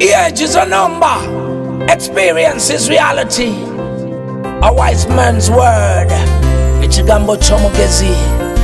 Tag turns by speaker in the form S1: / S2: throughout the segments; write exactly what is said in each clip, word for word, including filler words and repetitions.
S1: Age is a number, experience is reality. A wise man's word, ekigambo ky'omugezi.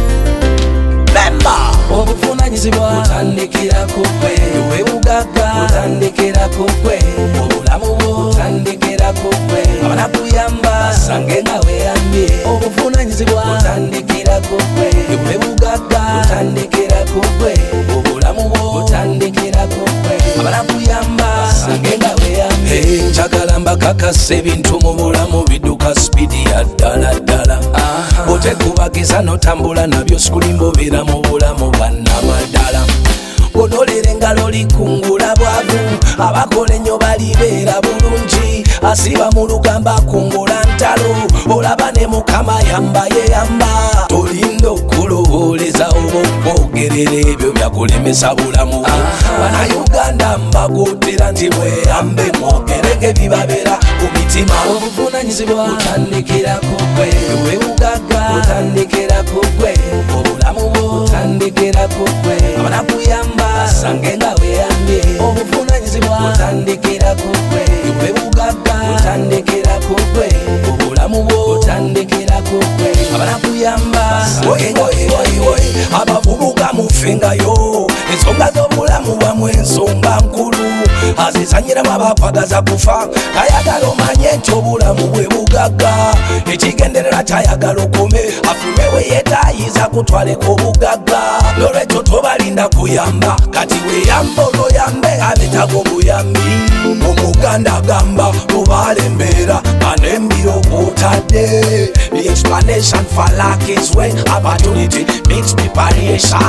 S1: Memba
S2: obuvunanyizibwa butandikira ku ggwe, ewe bugagga butandikira ku ggwe, obulamu bwo butandikira ku ggwe, abanakuyamba sange nga weeyambye. Obuvunanyizibwa butandikira ku ggwe, ewe bugagga butandikira ku ggwe, obulamu bwo butandikira ku ggwe, abanakuyamba sange nga weeyambye.
S1: njagala mbakakasa ebintu mu bulamu bidduka sipidi ya ddala ddala. Otekubagiza notambula nabyo sikulimba obeera mu bulamu bwannamaddala. Onolera engalo likungula bwavu, abakola ennyo balibeera bulungi. Asiba mu lugamba akungula ntalo, olaba ne mukama yamba yeyamba. Tolinda okulowooleza oba okwogerera ebyo byakulemesa bulamu bwo. Bannayuganda mbagootera nti mweyambe mwogere ng'ebibabeera ku mitima.
S2: Obuvunanyizibwa butandikira ku ggwe, ewe bugagga butandikira ku ggwe, obulamu bwo butandikira ku ggwe, abanakuyamba sange nga weeyambye. Obuvunanyizibwa butandikira ku ggwe, ewe bugagga butandikira ku ggwe, obulamu bwo butandikira ku ggwe, abanakuyamba sange nga weeyambye.
S1: Abavubuka mufengayo, ensonga z'obulamu bwamwe ensonga nkulu. Azizanyiramu abakwagaza kufa, tayagala omanye nti obulamu bwe bugagga. Ekigendererwa kyayagala okome, afume we yeetayiza kutwaleko obugagga. N'olwekyo tobalinda kuyamba, kati weeyamba olwoyambe abetaaga obuyambi. Omuganda agamba lubaala embeera anembiro kwotadde. The explanation for lack is when opportunity meets preparation.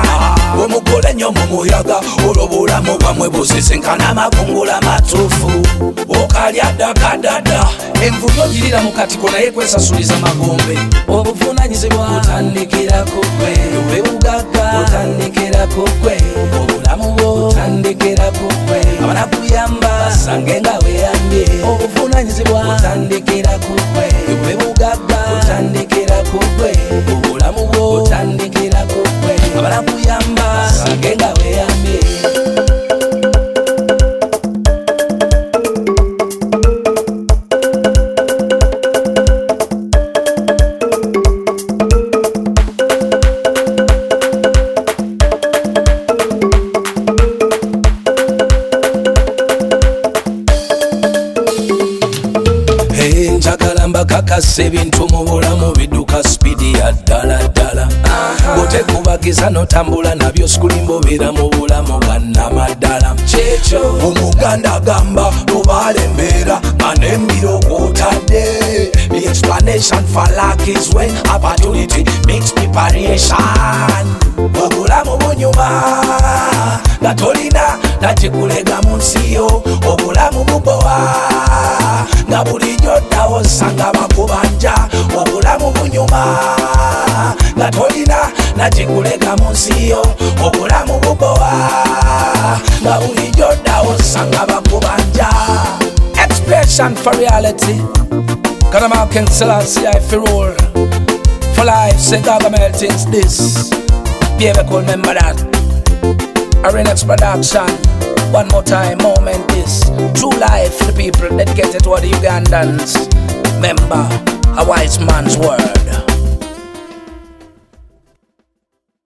S1: Omukola ennyo mu muyaga, olwo obulamu bwamwe busisinkana amakungula matuufu. Okalya ddakadada,
S2: envuyo girira mu katiko naye kwesasuliza magombe. Obuvunanyizibwa butandikira ku ggwe, ewe bugagga butandikira ku ggwe, obulamu bwo butandikira ku ggwe, abanakuyamba sange nga weeyambye. Obuvunanyizibwa butandikira ku ggwe, ewe bugagga butandikira ku ggwe, obulamu bwo butandikira ku ggwe, abanakuyamba sange nga weeyambye.
S1: njagala mbakakasa ebintu mu bulamu bidduka sipidi ya ddala ddala. Otekubagiza notambula nabyo sikulimba obeera mu bulamu bwannamaddala. Omuganda agamba lubaala embeera anembiro kwotadde. The explanation for lack is when opportunity meets preparation. Obulamu bunyuma nga tolina nakikulega mu nsi yo, obulamu bugowa nga bulijjo oddawo osanga bakubanja. Obulamu bunyuma nga tolina nakikulega mu nsi yo, obulamu bugowa nga bulijjo oddawo osanga bakubanja. Expression for reality. Kanama King Selassie I fi roll for life, say Gargamel thinks this. Baby cool, remember that. Arenex production. One more time, moment this. True life for the people dedicated to all the Ugandans. Remember, a wise man's word.